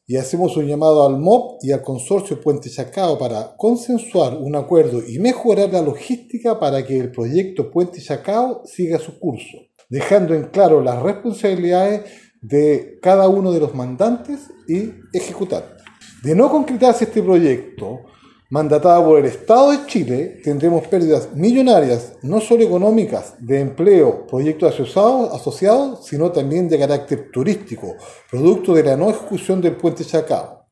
y hacemos un llamado al MOP y al consorcio Puente Chacao para consensuar un acuerdo y mejorar la logística para que el proyecto Puente Chacao siga su curso, dejando en claro las responsabilidades de cada uno de los mandantes y ejecutantes. De no concretarse este proyecto, mandatado por el Estado de Chile, tendremos pérdidas millonarias, no solo económicas, de empleo, proyectos asociados, sino también de carácter turístico, producto de la no ejecución del Puente Chacao.